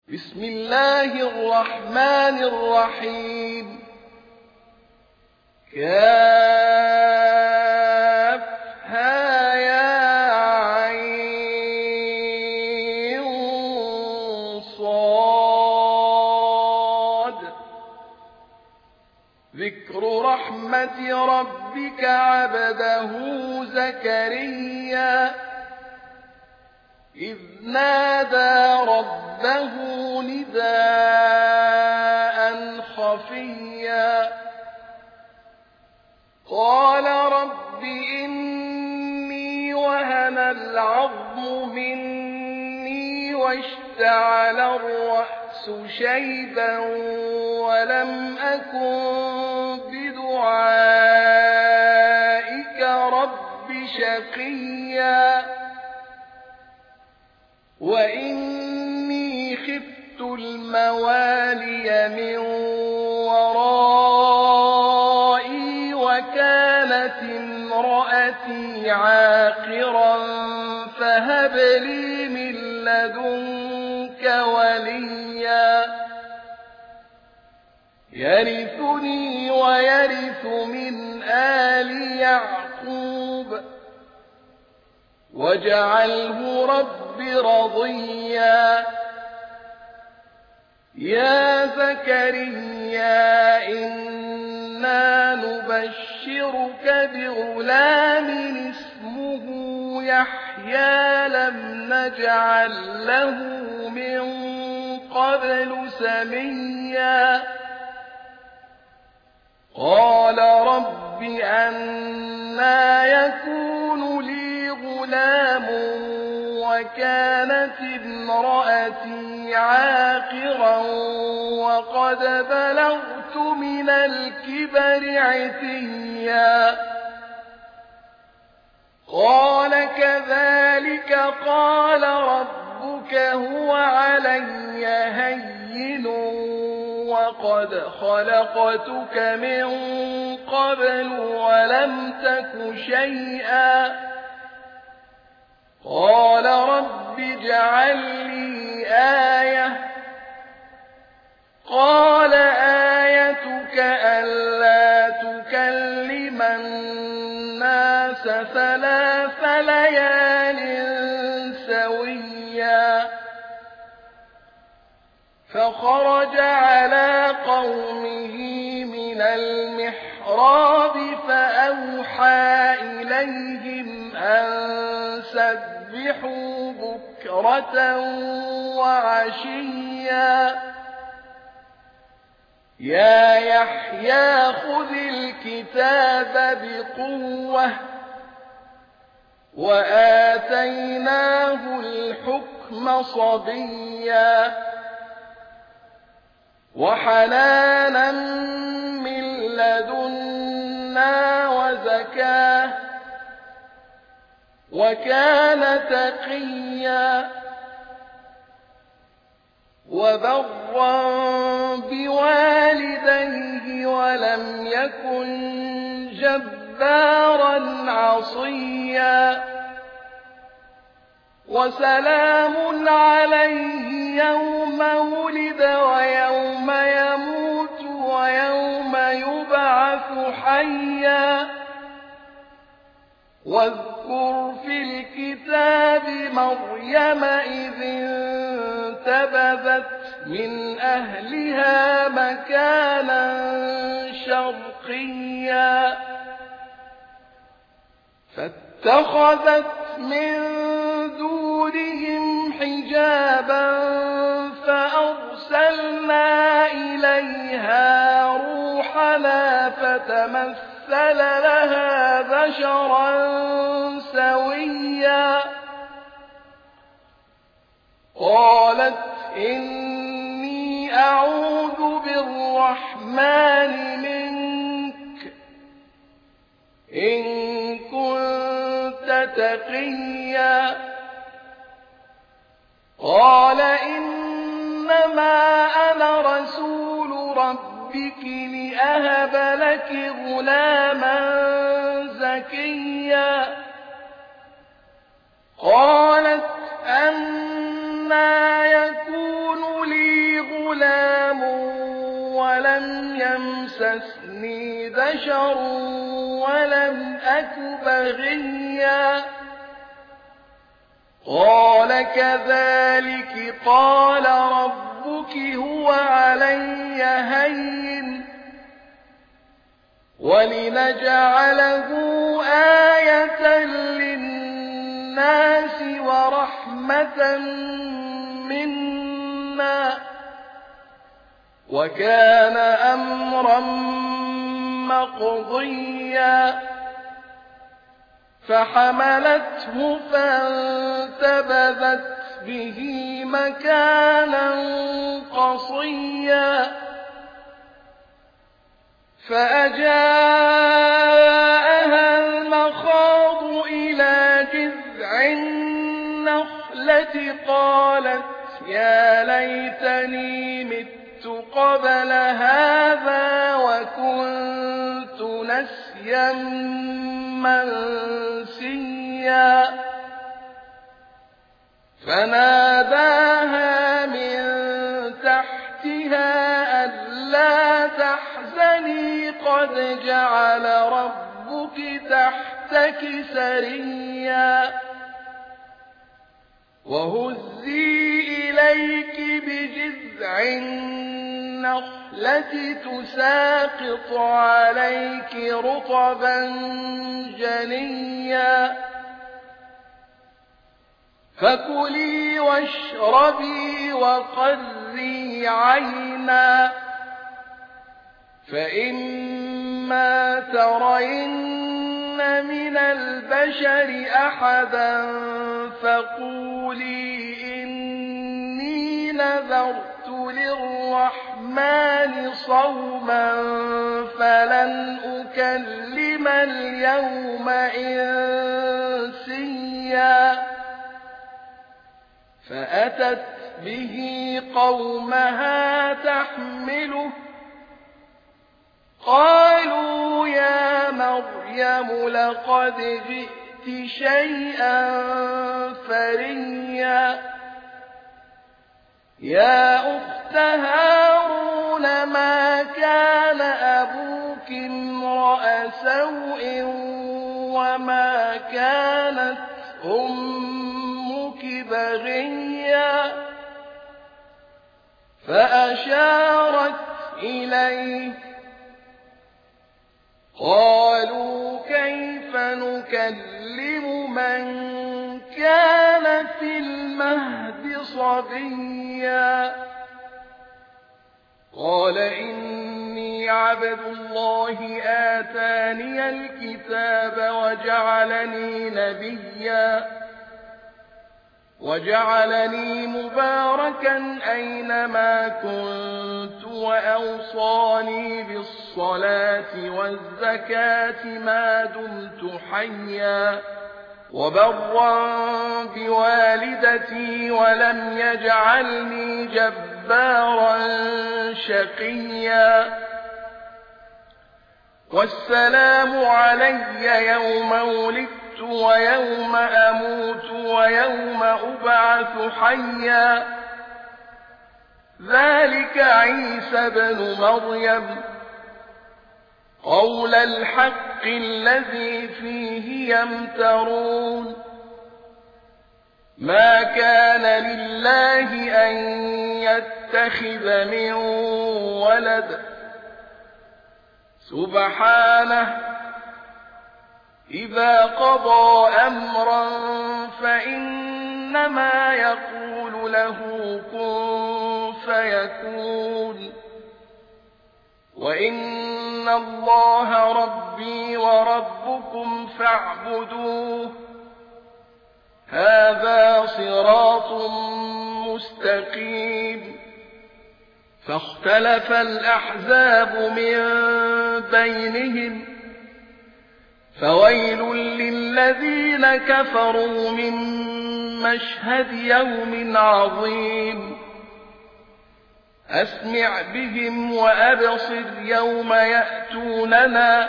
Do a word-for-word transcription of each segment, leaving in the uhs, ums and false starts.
بسم الله الرحمن الرحيم. كافها يا عين صاد. ذكر رحمة ربك عبده زكريا إذ نادى ربه نداء خفيا قال رب إني وهن العظم مني واشتعل الرأس شيبا ولم أكن بدعائك رب شقيا وإني خفت الموالي من ورائي وكانت امرأتي عاقرا فهب لي من لدنك وليا يرثني ويرث من آل يعقوب واجعله رب رضيا. يا زكريا إنا نبشرك بغلام اسمه يحيى لم نجعل له من قبل سميا قال رب أنى يكون لي غلام وكانت امرأتي عاقرا وقد بلغت من الكبر عتيا قال كذلك قال ربك هو علي هين وقد خلقتك من قبل ولم تك شيئا قال رب اجعل لي آية قال آيتك ألا تكلم الناس ثلاث ليال سويا فخرج على قومه من المحراب فأوحى إليهم أن سبحوا بكرة وعشيا يا يحيى خذ الكتاب بقوة وآتيناه الحكم صبيا وحنانا من لدنا وزكاة وكان تقيا وبرا بوالديه ولم يكن جبارا عصيا وسلام عليه يوم ولد ويوم يموت ويوم يبعث حيا واذكر في الكتاب مريم إذ انتبذت من أهلها مكانا شرقيا فاتخذت من دونهم حجابا فأرسلنا إليها روحنا فتمثل لها بشرا سويا قالت إني أعوذ بالرحمن منك إن كنت تقيا قال إنما أنا رسول ربك لأهب لك غلاما زكيا قالت أنى يكون لي غلام ولم يمسسني بشر ولم أك بغيا قال كذلك قال ربك هو علي هين ولنجعله آية للناس ورحمة منا وكان أمرا مقضيا فحملته فانتبذت به مكانا قصيا فأجاءها المخاض إلى جذع النخلة قالت يا ليتني مت قبل هذا وكنت نسيا منسيا فناداها من تحتها ألا تحزني قد جعل ربك تحتك سريا وهزي إليك بجذع النخلة تساقط عليك رطبا جنيا فكلي واشربي وقري عينا فإما ترين من البشر أحدا فقولي إني نذرت للرحمن صوما فلن أكلم اليوم إنسيا فأتت به قومها تحمله قالوا يا مريم لقد جئت شيئا فريا يا أخت هارون ما كان أبوك امرأ سوء وما كانت أمك بغيا فأشارت إليه قالوا كيف نكلم من كان في المهد صبيا قال إني عبد الله آتاني الكتاب وجعلني نبيا وجعلني مباركا أينما كنت وأوصاني بالصلاة والزكاة ما دمت حيا وبرا بوالدتي ولم يجعلني جبارا شقيا والسلام علي يوم ولدت ويوم أموت ويوم أبعث حيا ذلك عيسى بن مريم قول الحق الذي فيه يمترون ما كان لله أن يتخذ من ولد سبحانه إذا قضى أمرا فإنما يقول له كن فيكون وإن الله ربي وربكم فاعبدوه هذا صراط مستقيم فاختلف الأحزاب من بينهم فويل للذين كفروا من مشهد يوم عظيم أسمع بهم وأبصر يوم يأتوننا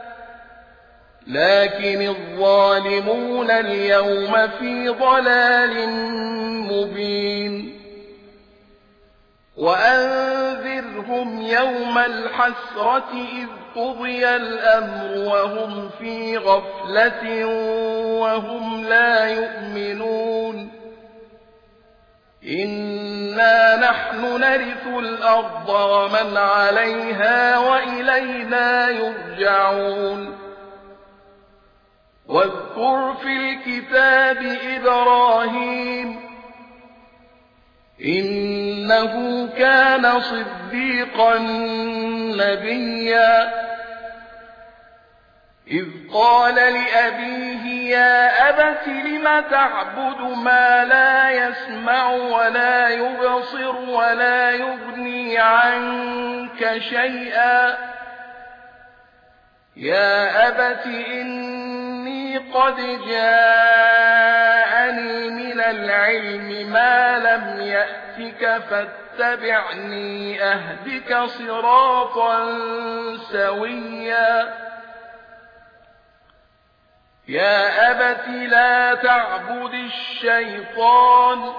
لكن الظالمون اليوم في ضلال مبين وأنذرهم يوم الحسرة إذ قضي الأمر وهم في غفلة وهم لا يؤمنون إنا نحن نرث الأرض ومن عليها وإلينا يرجعون واذكر في الكتاب إبراهيم إنه كان صديقا نبيا إذ قال لأبيه يا أبت لم تعبد ما لا يسمع ولا يبصر ولا يغني عنك شيئا يا أبت إني قد جاءني من العلم ما لم يأتك فاتبعني أهدك صراطا سويا يا أبت لا تعبد الشيطان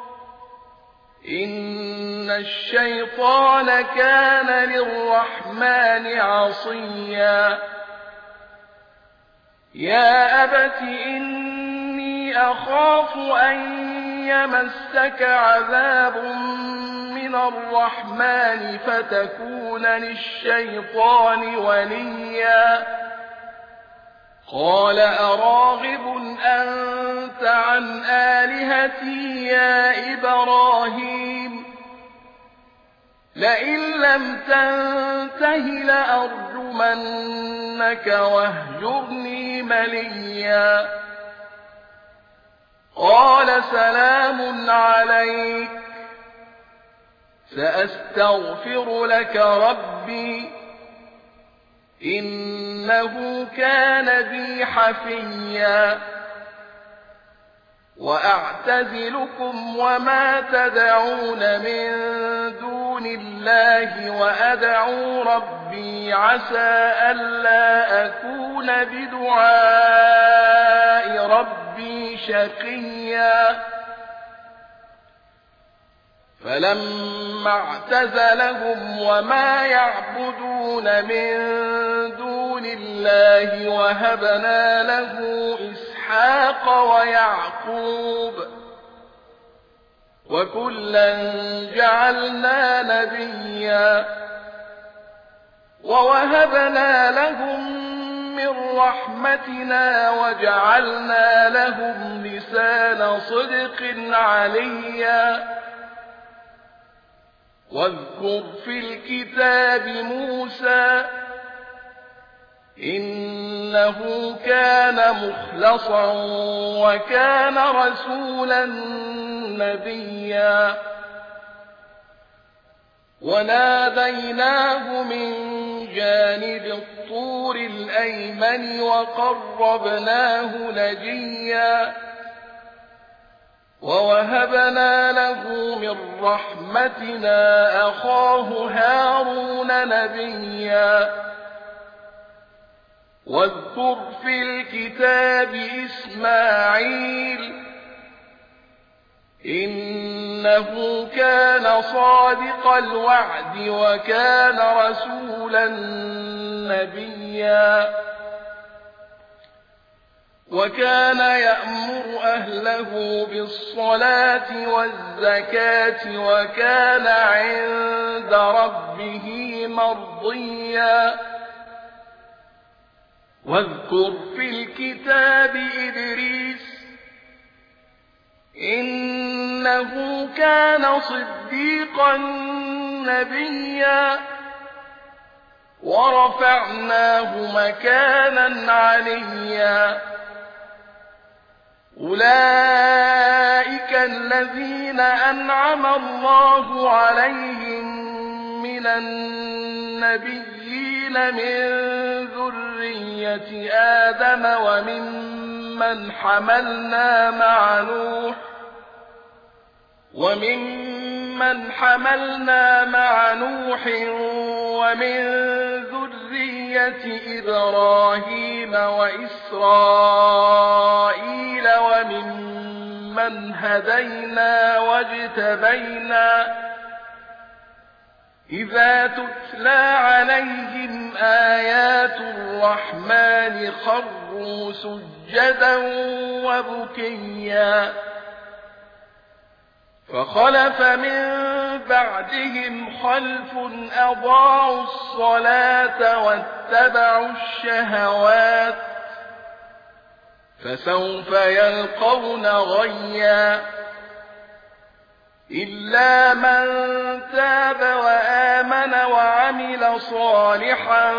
إن الشيطان كان للرحمن عصيا يا أبت إني أخاف أن يمسك عذاب من الرحمن فتكون للشيطان وليا قال أراغب أنت عن آلهتي يا إبراهيم لئن لم تنته لأرجمنك واهجرني مليا قال سلام عليك سأستغفر لك ربي إنه كان بي حفيا وأعتزلكم وما تدعون من دون الله وأدعو ربي عسى ألا أكون بدعاء ربي شقيا فلما اعتزلهم وما يعبدون من دون الله وهبنا له إسحاق ويعقوب وكلا جعلنا نبيا ووهبنا لهم من رحمتنا وجعلنا لهم لسان صدق عليا واذكر في الكتاب موسى إنه كان مخلصا وكان رسولا نبيا وناديناه من جانب الطور الأيمن وقربناه نجيا ووهبنا له من رحمتنا أخاه هارون نبيا واذكر في الكتاب إسماعيل إنه كان صادق الوعد وكان رسولا نبيا وكان يأمر أهله بالصلاة والزكاة وكان عند ربه مرضيا واذكر في الكتاب إدريس إنه كان صديقا نبيا ورفعناه مكانا عليا أولئك الذين أنعم الله عليهم من النبيين من ذرية آدم وممن حملنا مع نوح وممن حملنا مع نوح ومن ذرية إبراهيم وإسرائيل وممن هدينا واجتبينا إذا تتلى عليهم آيات الرحمن خروا سجدا وبكيا فخلف من بعدهم خلف أضاعوا الصلاة واتبعوا الشهوات فسوف يلقون غيا إلا من تاب وآمن وعمل صالحا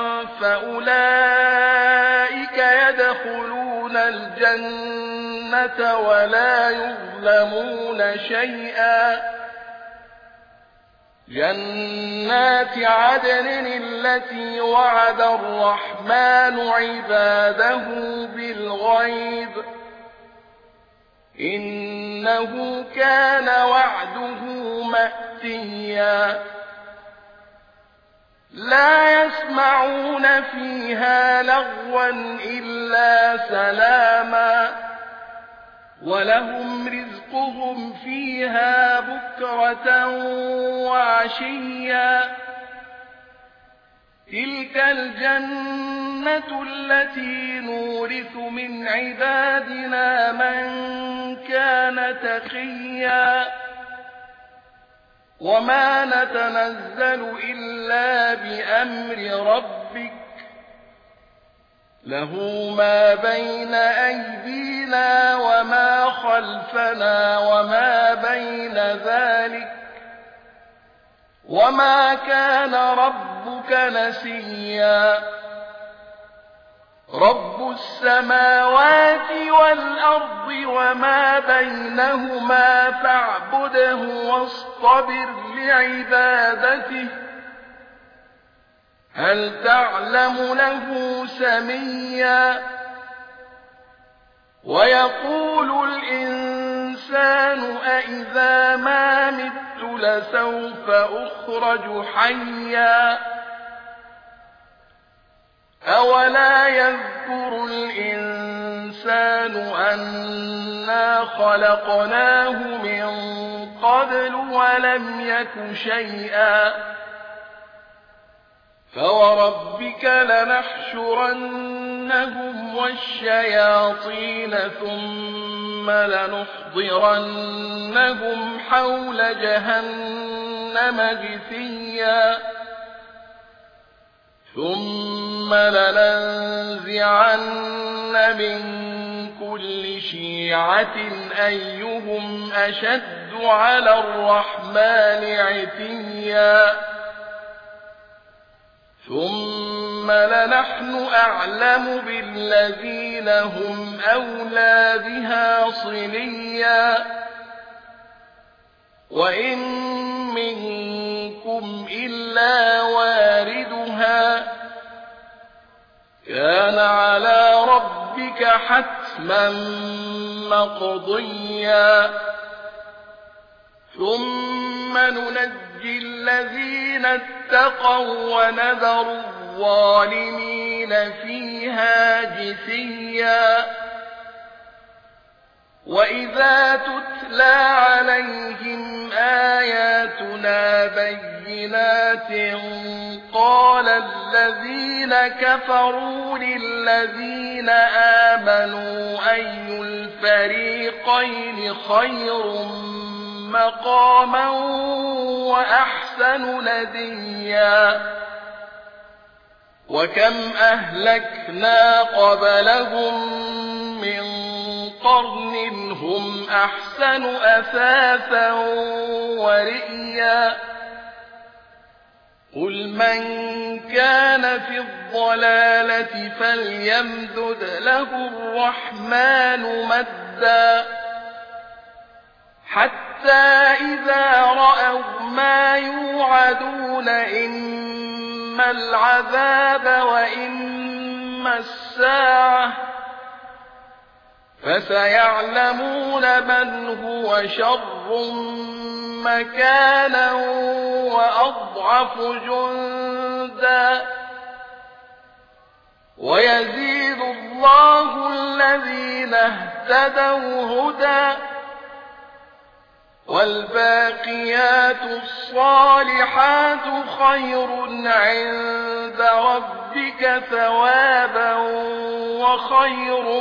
فأولئك يدخلون الجنة ولا يظلمون شيئا جنات عدن التي وعد الرحمن عباده بالغيب إنه كان وعده مأتيا لا يسمعون فيها لغوا إلا سلاما ولهم رزقهم فيها بكرة وعشيا تلك الجنة التي نورث من عبادنا من كان تقيا وما نتنزل إلا بأمر ربك له ما بين أيدينا وما خلفنا وما بين ذلك وما كان ربك نسيا رب السماوات والأرض وما بينهما فاعبده واصطبر لعبادته هل تعلم له سميا ويقول الإنسان أإذا ما مت لسوف أخرج حيا أولا يذكر الإنسان أنا خلقناه من قبل ولم يك شيئا فوربك لنحشرنهم والشياطين ثم لنحضرنهم حول جهنم جثيا ثم لننزعن من كل شيعة أيهم أشد على الرحمن عتيا ثم لنحن أعلم بالذين هم أولى بها صليا وإن منكم إلا واردها كان على ربك حتما مقضيا ثم ننجي الذين اتقوا ونذر الظالمين فيها جثيا وإذا تتلى عليهم آياتنا بينات قال الذين كفروا للذين آمنوا أي الفريقين خير مقاما وأحسن نديا وكم أهلكنا قبلهم من قرن هم أحسن أثاثا ورئيا قل من كان في الضلالة فليمدد له الرحمن مدا حتى إذا رأوا ما يوعدون إما العذاب وإما الساعة فسيعلمون من هو شر مكانا وأضعف جندا ويزيد الله الذين اهتدوا هدى والباقيات الصالحات خير عند ربك ثوابا وخير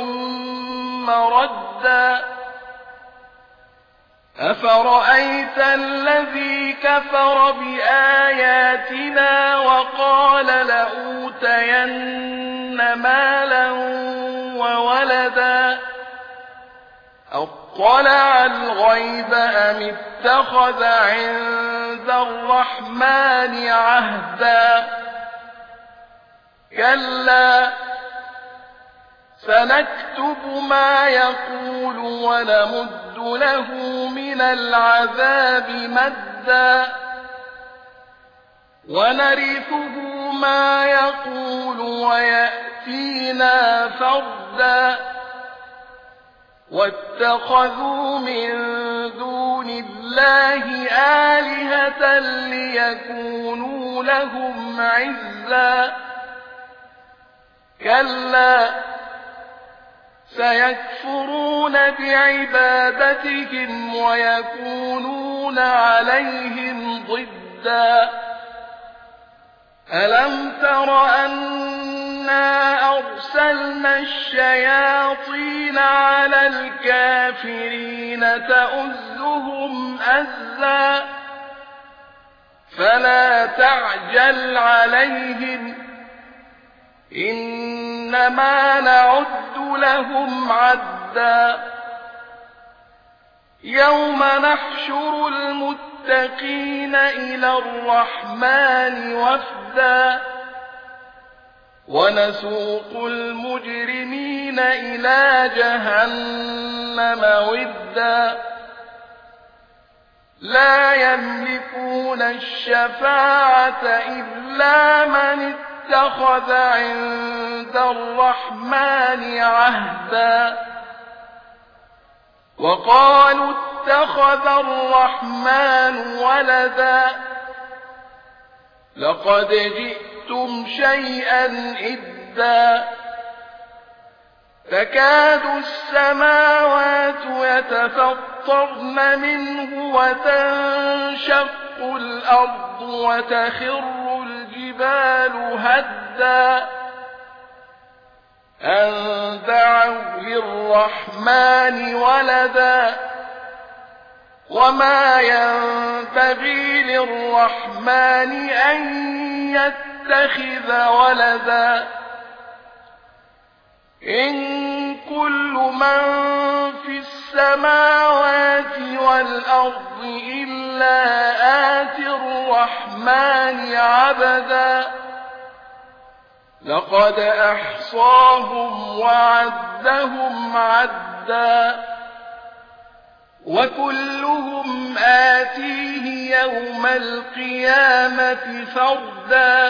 مردا أفرأيت الذي كفر بآياتنا وقال لأوتين مالا وولدا أطلع الغيب أم اتخذ عند الرحمن عهدا كلا سنكتب ما يقول ونمد له من العذاب مدا ونرثه ما يقول ويأتينا فردا واتخذوا من دون الله آلهة ليكونوا لهم عزا كلا سيكفرون بعبادتهم ويكونون عليهم ضدا ألم تر أنا أرسلنا الشياطين على الكافرين تؤزهم أزا فلا تعجل عليهم إنما نعد لهم عدا يوم نحشر المتقين إلى الرحمن وفدا ونسوق المجرمين إلى جهنم ودا لا يملكون الشفاعة إلا من اتخذ عند الرحمن عهدا وقالوا اتخذ الرحمن ولدا لقد جئتم شيئا إدا تكاد السماوات يتفطرن منه وتنشق الأرض وتخر الجبال هدا أن دعوا للرحمن ولدا وما ينبغي للرحمن أن يتخذ ولدا إن كل من في السماوات والأرض إلا آتي الرحمن عبدا لقد أحصاهم وعدهم عدا وكلهم آتيه يوم القيامة فردا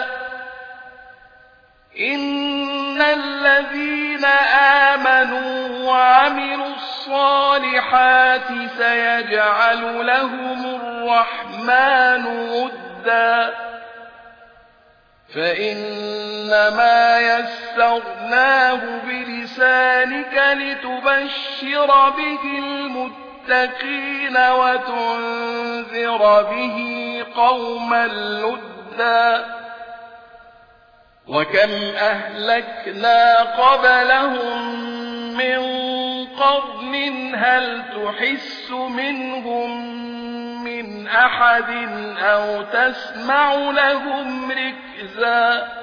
إن الذين آمنوا وعملوا الصالحات سيجعل لهم الرحمن ودا فإنما يسرناه بلسانك لتبشر به المتقين وتنذر به قوما لدا وكم أهلكنا قبلهم من قرن هل تحس منهم من أحد أو تسمع لهم ركزا